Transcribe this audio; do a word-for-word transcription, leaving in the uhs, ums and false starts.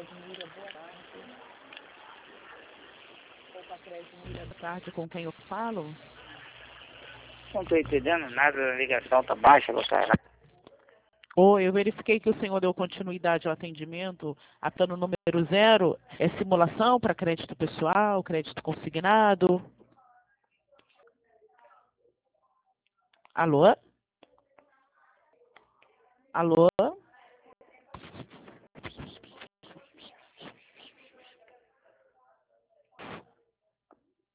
Credmira, boa tarde. Opa, Credmira, boa tarde, com quem eu falo? Não estou entendendo nada, a ligação tá baixa, meu cara. Oi, eu verifiquei que o senhor deu continuidade ao atendimento. A plano número zero é simulação para crédito pessoal, crédito consignado. Alô? Alô?